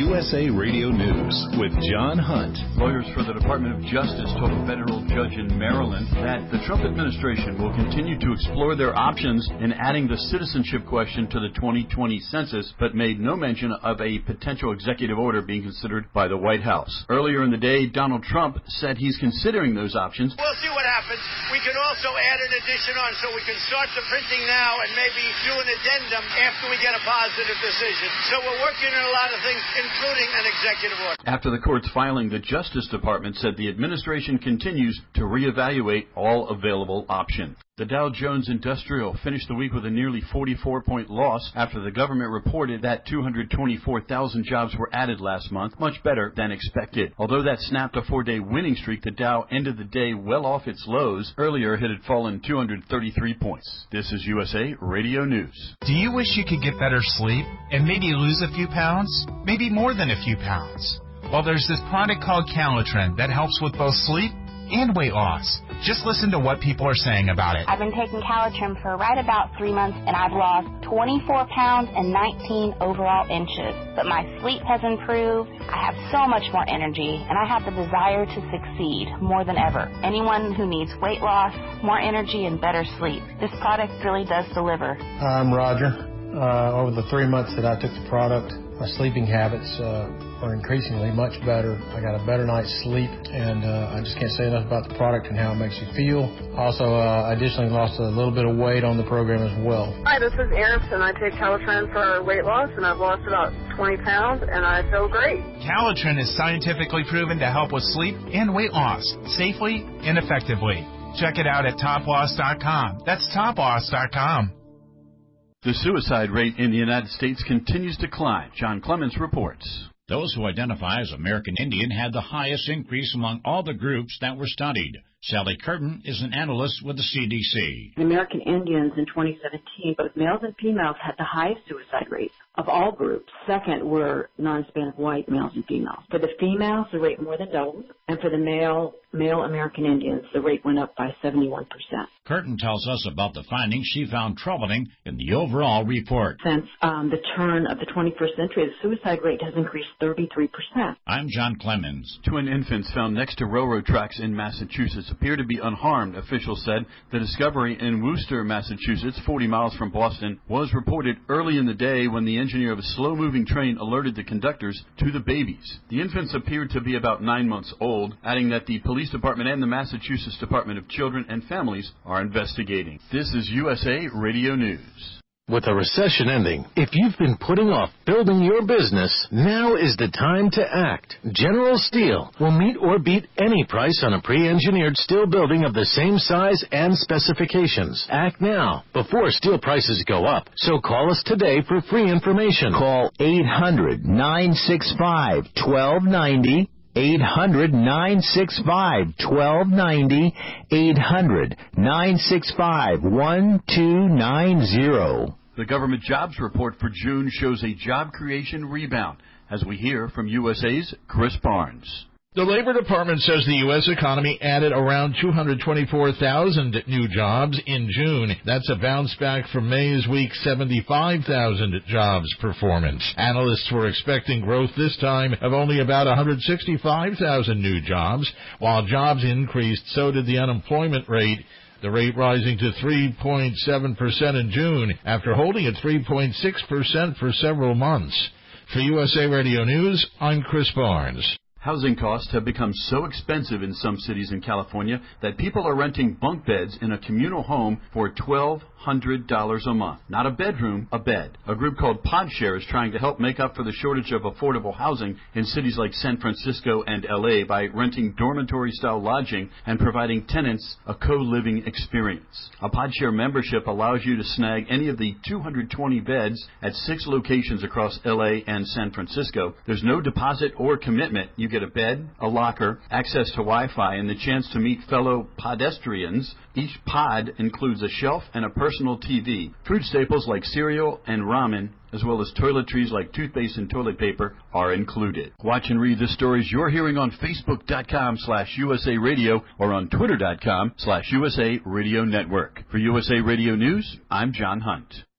USA Radio News with John Hunt. Lawyers for the Department of Justice told a federal judge in Maryland that the Trump administration will continue to explore their options in adding the citizenship question to the 2020 census, but made no mention of a potential executive order being considered by the White House. Earlier in the day, Donald Trump said he's considering those options. We'll see what happens. We can also add an addition on so we can start the printing now and maybe do an addendum after we get a positive decision. So we're working on a lot of things, including an executive order. After the court's filing, the Justice Department said the administration continues to reevaluate all available options. The Dow Jones Industrial finished the week with a nearly 44-point loss after the government reported that 224,000 jobs were added last month, much better than expected. Although that snapped a 4-day winning streak, the Dow ended the day well off its lows. Earlier, it had fallen 233 points. This is USA Radio News. Do you wish you could get better sleep and maybe lose a few pounds? Maybe more than a few pounds? Well, there's this product called Calitrin that helps with both sleep and weight loss. Just listen to what people are saying about it. I've been taking Calitrin for right about 3 months, and I've lost 24 pounds and 19 overall inches. But my sleep has improved. I have so much more energy, and I have the desire to succeed more than ever. Anyone who needs weight loss, more energy, and better sleep, this product really does deliver. I'm Roger. Over the 3 months that I took the product, my sleeping habits are increasingly much better. I got a better night's sleep, and I just can't say enough about the product and how it makes you feel. Also, I additionally lost a little bit of weight on the program as well. Hi, this is Eris, and I take Calitrin for weight loss, and I've lost about 20 pounds, and I feel great. Calitrin is scientifically proven to help with sleep and weight loss safely and effectively. Check it out at toploss.com. That's toploss.com. The suicide rate in the United States continues to climb. John Clemens reports. Those who identify as American Indian had the highest increase among all the groups that were studied. Sally Curtin is an analyst with the CDC. The American Indians in 2017, both males and females had the highest suicide rates of all groups. Second were non-Hispanic white males and females. For the females, the rate more than doubled, and for the male American Indians, the rate went up by 71%. Curtin tells us about the findings she found troubling in the overall report. Since the turn of the 21st century, the suicide rate has increased 33%. I'm John Clemens. Twin infants found next to railroad tracks in Massachusetts appear to be unharmed, officials said. The discovery in Worcester, Massachusetts, 40 miles from Boston, was reported early in the day when the engineer of a slow-moving train alerted the conductors to the babies. The infants appeared to be about 9 months old, adding that the police department and the Massachusetts Department of Children and Families are investigating. This is USA Radio News. With a recession ending, if you've been putting off building your business, now is the time to act. General Steel will meet or beat any price on a pre-engineered steel building of the same size and specifications. Act now, before steel prices go up. So call us today for free information. Call 800-965-1290. 800-965-1290, 800-965-1290. The government jobs report for June shows a job creation rebound, as we hear from USA's Chris Barnes. The Labor Department says the U.S. economy added around 224,000 new jobs in June. That's a bounce back from May's week 75,000 jobs performance. Analysts were expecting growth this time of only about 165,000 new jobs. While jobs increased, so did the unemployment rate. The rate rising to 3.7% in June after holding at 3.6% for several months. For USA Radio News, I'm Chris Barnes. Housing costs have become so expensive in some cities in California that people are renting bunk beds in a communal home for $1,200 a month. Not a bedroom, a bed. A group called PodShare is trying to help make up for the shortage of affordable housing in cities like San Francisco and L.A. by renting dormitory-style lodging and providing tenants a co-living experience. A PodShare membership allows you to snag any of the 220 beds at 6 locations across L.A. and San Francisco. There's no deposit or commitment. You get a bed, a locker, access to Wi-Fi, and the chance to meet fellow pedestrians. Each pod includes a shelf and a personal TV. Food staples like cereal and ramen, as well as toiletries like toothpaste and toilet paper, are included. Watch and read the stories you're hearing on Facebook.com/USA Radio or on Twitter.com/USA Radio Network. For USA Radio News, I'm John Hunt.